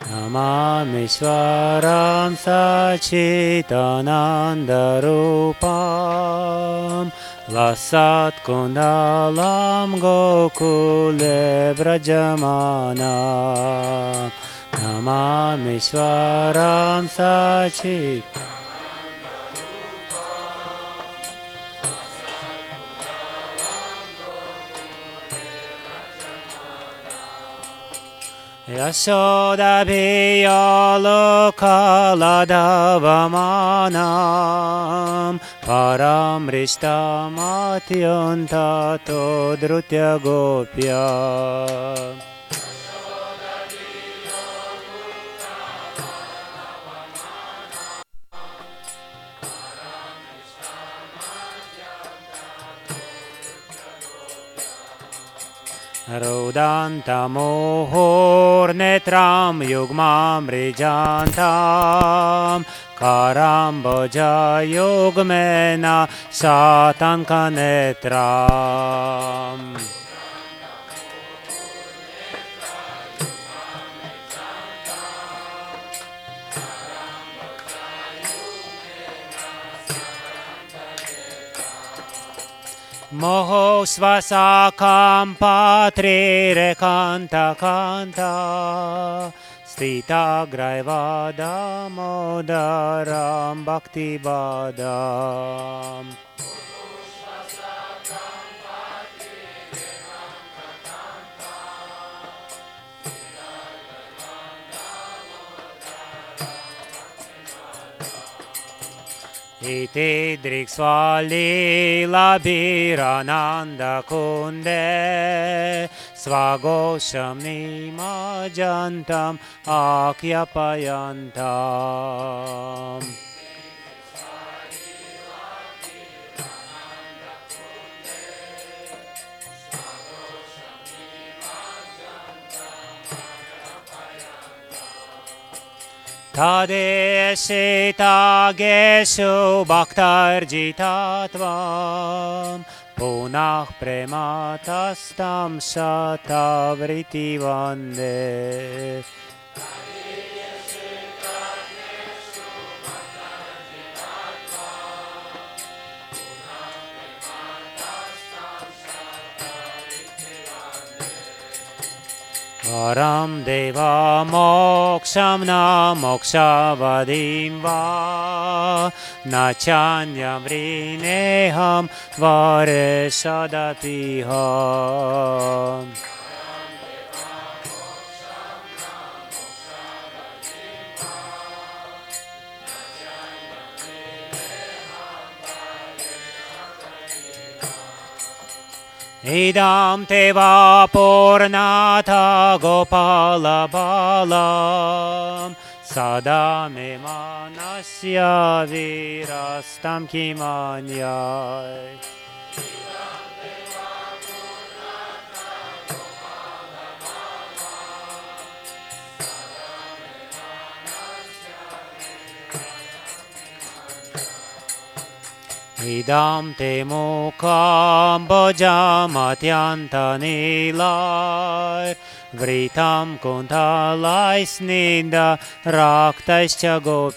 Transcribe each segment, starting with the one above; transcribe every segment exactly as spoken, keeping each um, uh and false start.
Namamishwaram Sachitanandarupam Lasat Kundalam Gokule Brajamanam Namamishwaram Sachitanandarupam Yasodabhiyalokaladavamanam Paramrishtamatyantato Drutya Gopya Rodantamohor netram yugmam rijantam Karamboja yugmena satanka netram Moho svasakam patrire kanta kanta Stita graivada modaram bhakti badam Iti driksvali labirananda kunde Svagosham nimajantam akyapayantam Tadeshitageshu bhaktarjitatvam Punah prematastam shatavriti vande Varam deva moksham na mokshavadim va na chanyam rineham varesadapiham Idam teva purnatha gopala balam sadame manasya virastam kimanyai Idam te mukam bojamatyanta nilai Vritam kuntalais ninda raktaischa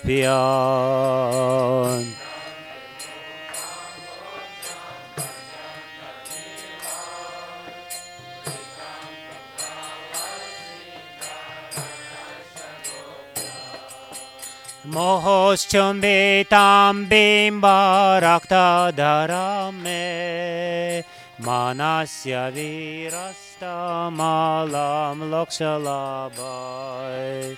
gopyan Mohoschumbitam bimba rakta dharame Manasya virasta malam lokshalabai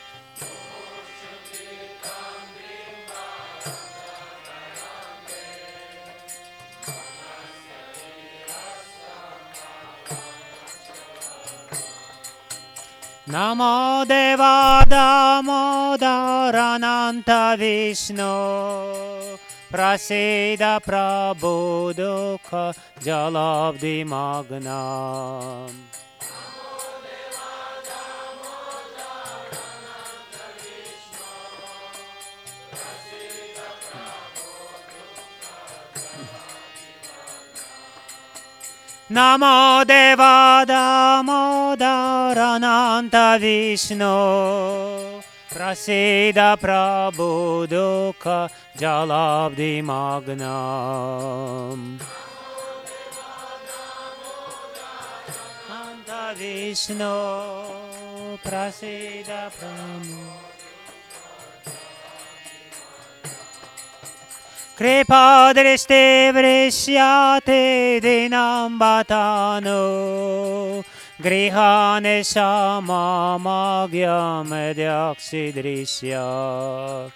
Namo Deva Damodarananta Vishnu Prasida Prabhu Dukha Jalabdi Magnam Namo Deva Damodarananta Vishnu Prasida Prabhuduka Jalabdi Magnam Anta Vishnu Prasida Prabhuduka Kripa drishti vrishyate dinam bhatano Grihane shama magyam edyaksi drishya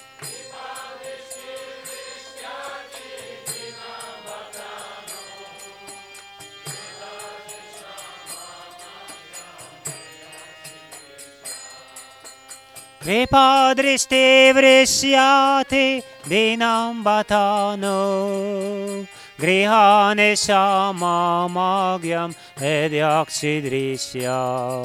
Kripa drishti vrishyate dinam bhatano Grihane shama magyam edyaksi drishya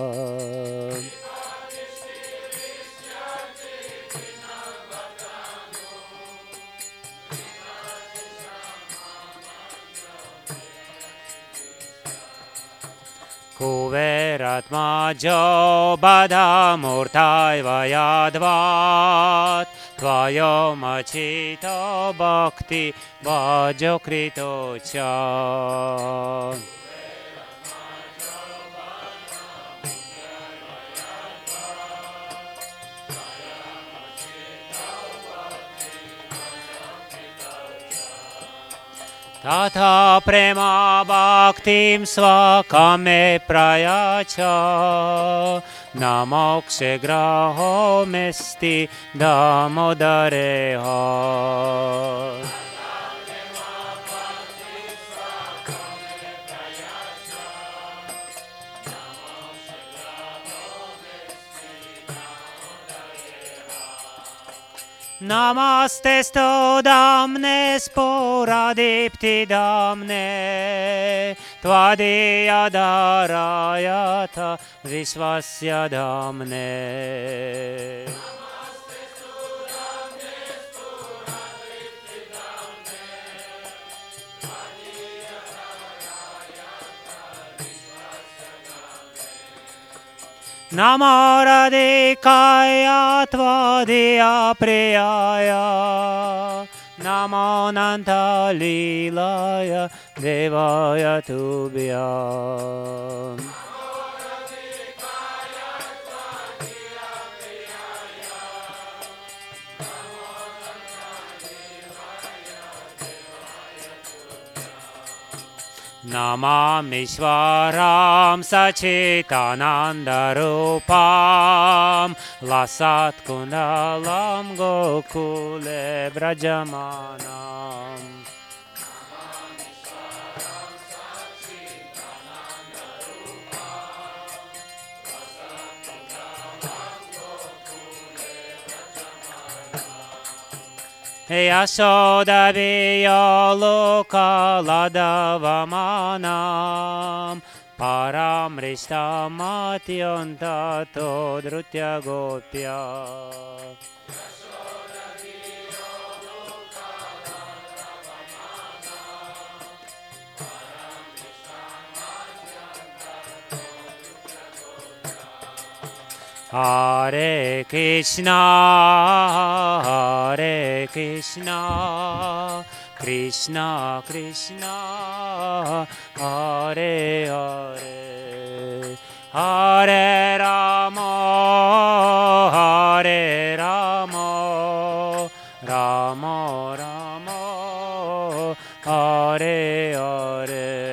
Kuveratma jo bada murtai vayadvat Tvayo machito bhakti vajo krito cha Tata prema bhaktim svakame prayacha Namokshe graho mesti damodareha Namaste sto damne sporadipti damne Tvadiya darayata vishvasya damne Namo Radhikaya Tvadiya Priyaya Namo Nanta Lilaya Devaya Tubhyam Namami Shvaram Sachitananda Rupam Lasat Kundalam Gokule Brajamanam Yashoda Viyaloka Ladavamanam Paramrishta Matyanta Todrutya Gopya Hare Krishna, Hare Krishna, Krishna Krishna, Hare Hare, Hare Rama, Hare Rama, Rama Rama, Hare Hare.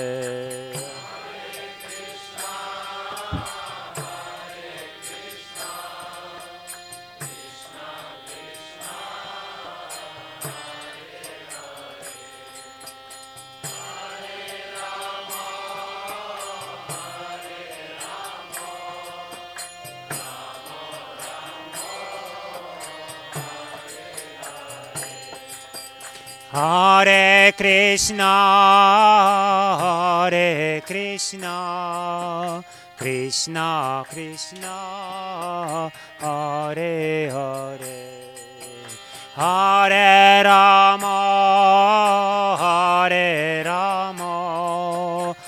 Hare Krishna, Hare Krishna, Krishna Krishna, Hare Hare, Hare Rama, Hare Rama,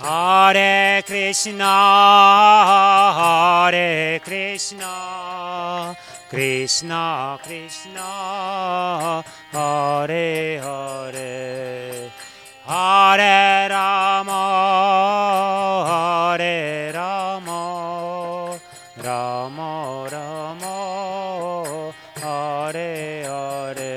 Hare Krishna, Hare Krishna, Krishna Krishna, Hare Hare, Hare Rama, Hare Rama, Rama Rama, Hare Hare.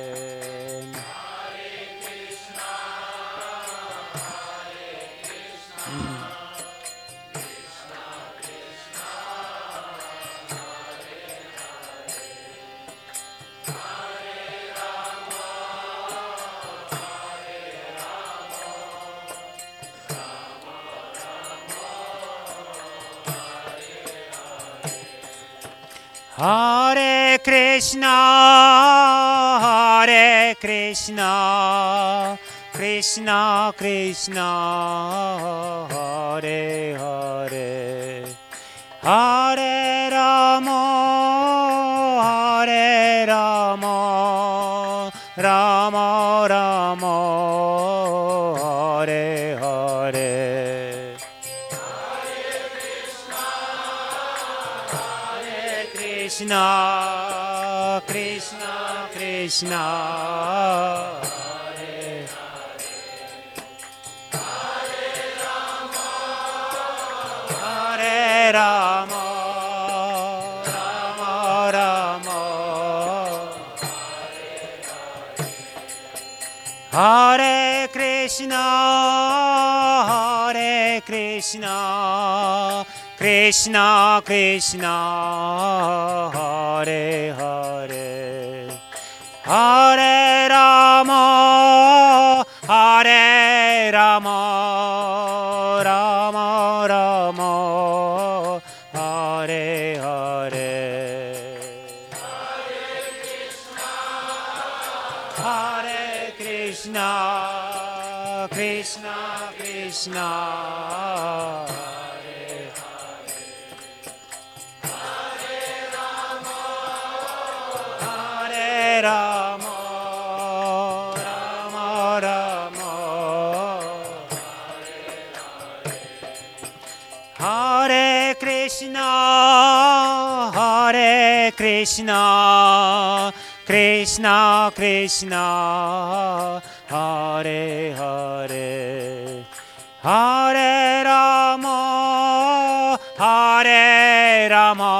Hare Krishna, Hare Krishna, Krishna Krishna, Hare Hare, Hare Rama, Hare Rama, Rama Rama, Hare Hare. Krishna, Krishna, Krishna, Hare Hare Rama, Rama Rama, Hare Krishna, Hare Krishna, Krishna Krishna, Hare Hare, Hare Rama, Hare Rama, Rama Rama, Hare Hare, Hare Krishna, Krishna Krishna, Rama, Rama Rama, Hare Krishna, Hare Krishna, Krishna Krishna, Hare Hare, Hare Rama, Hare Rama,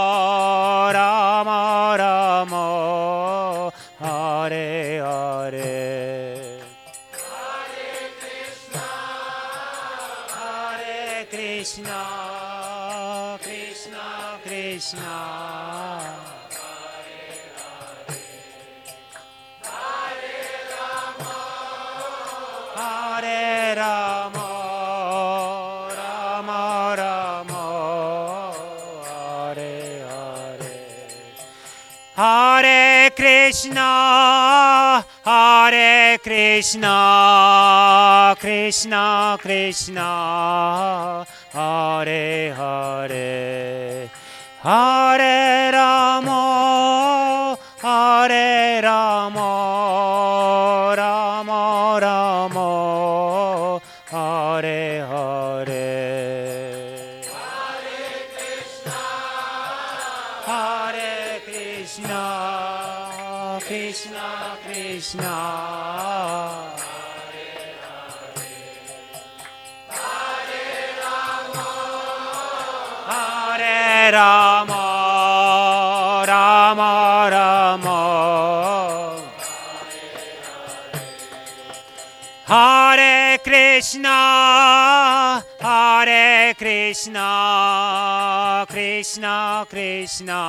Rama Rama, Hare Hare, Hare Krishna, Hare Krishna, Krishna Krishna, Hare Rama, Rama Rama, Hare Hare, Hare Krishna, Hare Krishna, Krishna Krishna, Hare Hare, Hare Rama, Hare Rama, Rama Rama, Hare Hare, Hare Krishna, Hare Krishna, Krishna Krishna, Hare Rama, Rama Rama, Hare Krishna, Hare Krishna, Krishna Krishna,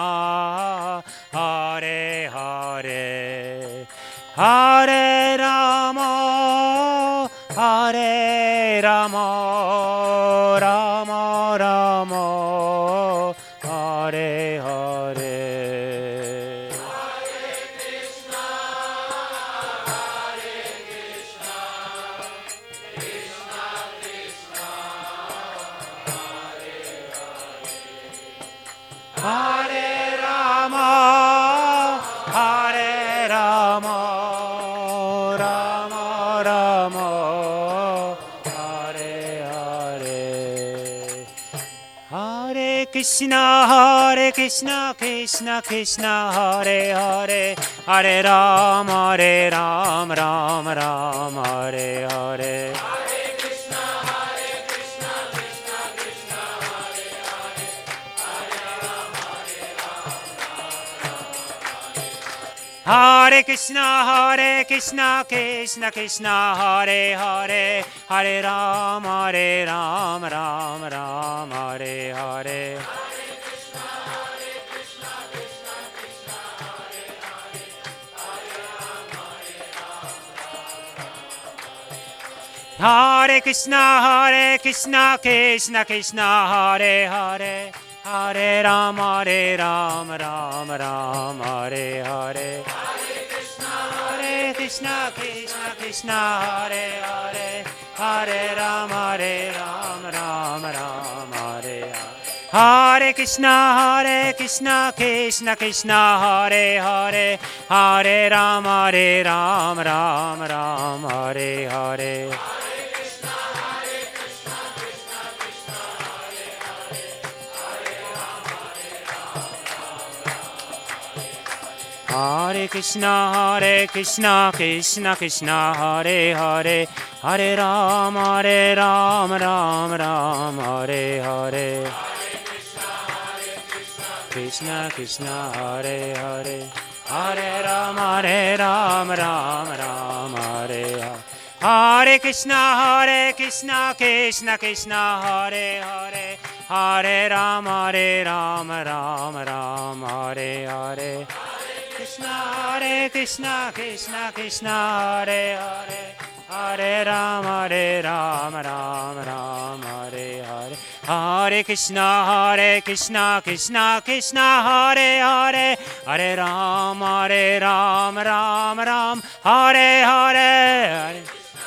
Hare Hare, Hare Rama, Hare Rama, Rama Rama, Hare Hare, Hare Krishna, Hare Krishna, Krishna Krishna, Hare Rama, Hare Rama, Rama Rama, Hare Hare. Krishna, Hare Krishna, Krishna Krishna, Hare Hare, Hare Ram, Hare Ram, Ram Ram, Hare Hare. Hare Krishna, Hare Krishna, Krishna Krishna, Hare Hare, Hare Ram, Hare Ram, Ram Ram, Hare Hare. Hare Krishna, Hare Krishna, Krishna Krishna, Hare Hare, Hare Ram, Hare Ram, Ram Ram, Hare Hare. Hare Krishna, Krishna Krishna, Hare Hare, Hare Ram, Hare Ram, Ram Ram, Hare Hare. Hare Krishna, Hare Krishna, Krishna Krishna, Hare Hare, Hare Ram, Hare Ram, Ram Ram, Hare Hare. Hare Krishna, Hare Krishna, Krishna Krishna, Hare Hare, Hare Ram, Hare Ram, Ram Ram, Hare Hare. Krishna Krishna, Hare Hare, Hare Ram, Hare Ram, Ram Ram, Hare Hare. Hare Krishna, Hare Krishna, Krishna Krishna, Hare Hare, Hare Ram, Hare Ram, Ram Ram, Hare Hare. Krishna, Hare Krishna, Krishna Krishna, Hare Hare, Hare Ram, Hare Ram, Ram Ram, Hare Hare. Hare Krishna, Hare Krishna, Krishna Krishna, Hare Hare, Hare Ram, Hare Ram, Ram Ram, Hare Hare.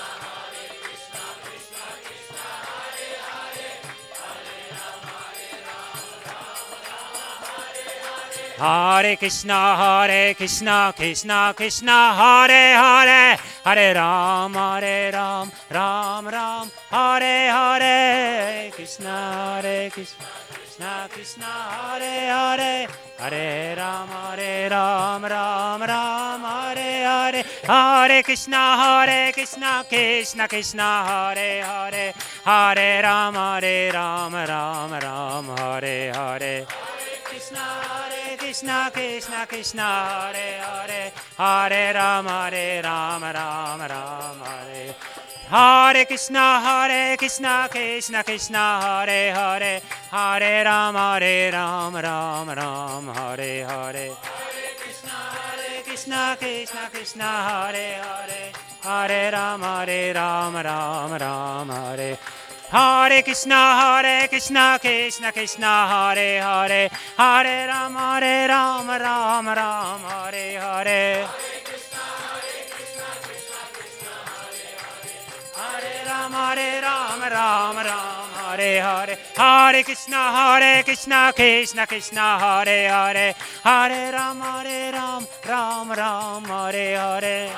Hare Krishna, Hare Krishna, Krishna Krishna, Hare Hare, Hare Ram, Hare Ram, Ram Ram, Hare Hare. Krishna, Hare Krishna, Krishna Krishna, Hare Hare, Hare Ram, Hare Ram, Ram Ram, Hare Hare. Hare Krishna, Hare Krishna, Krishna Krishna, Hare Hare, Hare Ram, Hare Ram, Ram Ram, Hare Hare. Krishna, Hare Krishna, Krishna Krishna, Hare Hare, Hare Ram, Hare Ram, Ram Ram, Hare. Hare Krishna, Hare Krishna, Krishna Krishna, Hare Hare, Hare Ram, Hare Ram, Ram Ram, Hare Hare. Hare Krishna, Krishna Krishna, Hare Hare, Hare Ram, Hare Ram, Ram Ram, Hare. Hare Krishna, Hare Krishna, Krishna Krishna, Hare Hare, Hare Ram, Hare Ram, Ram Ram, Hare Hare. Hare Ram, Hare Ram, Ram Ram, Hare Hare. Hare Krishna, Hare Krishna, Krishna Krishna, Hare Hare, Hare Ram, Hare Ram, Ram Ram, Hare Hare.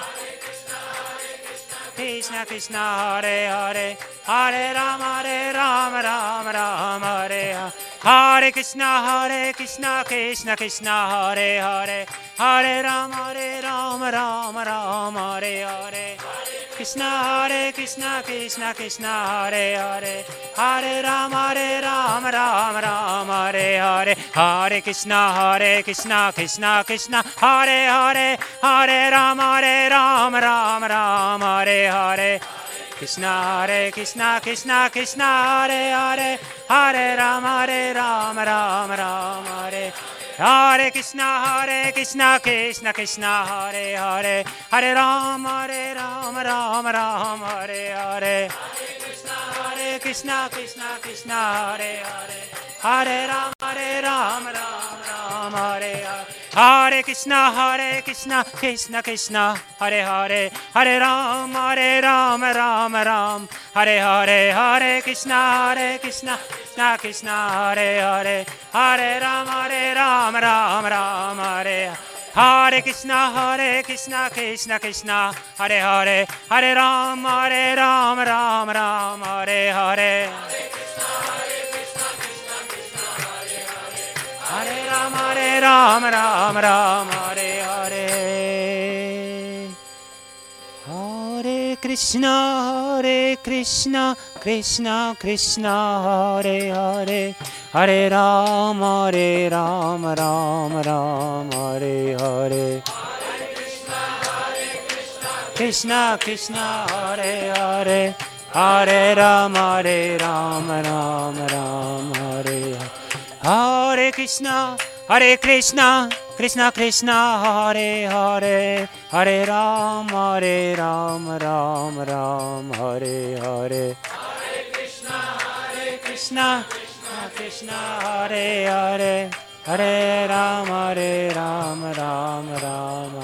Krishna Krishna, Hare Hare, Hare Ram, Hare Ram, Ram Ram, Hare Hare. Hare Krishna, Hare Krishna, Krishna Krishna, Hare Hare, Hare Ram, Hare Ram, Ram Ram, Hare Hare. Krishna, Hare Krishna, Krishna Krishna, Hare Hare, Hare Ram, Hare Ram, Ram Ram, Hare Hare. Hare Krishna, Hare Krishna, Krishna Krishna, Hare Hare, Hare Ram, Hare Ram, Ram Ram, Hare Hare. Krishna, Hare Krishna, Krishna Krishna, Hare Hare, Hare Ram, Hare Ram, Ram Ram, Hare. Hare Krishna, Hare Krishna, Krishna Krishna, Hare Hare, Hare Ram, Hare Ram, Ram Ram, Hare Hare. Hare Krishna, Krishna Krishna, Hare Hare, Hare Ram, Hare Ram, Ram Ram, Hare Hare. Hare Krishna, Hare Krishna, Krishna Krishna, Hare Hare, Hare Ram, Hare Ram, Ram Ram, Hare Hare. Hare Krishna, Hare Krishna, Krishna Krishna, Hare Hare, Hare Ram, Hare Ram, Ram Ram, Hare Hare. Hare Krishna, Hare Krishna, Krishna Krishna, Hare Hare, Hare Ram, Hare Ram, Ram Ram, Hare Hare. Hare Ram, Hare Ram, Ram Ram, Hare Hare. Hare Krishna, Hare Krishna, Krishna Krishna, Hare Hare. Hare Ram, Hare Ram, Ram Ram, Hare Hare. Krishna Krishna, Hare Hare. Hare Ram, Hare Ram, Ram Ram, Hare Hare. Hare Krishna, Hare Krishna, Krishna Krishna, Hare Hare. Hare Ram, Hare Ram, Ram Ram, Hare Hare. Hare Krishna, Hare Krishna, Krishna Krishna, Hare Hare. Hare Ram, Hare Ram, Ram Ram,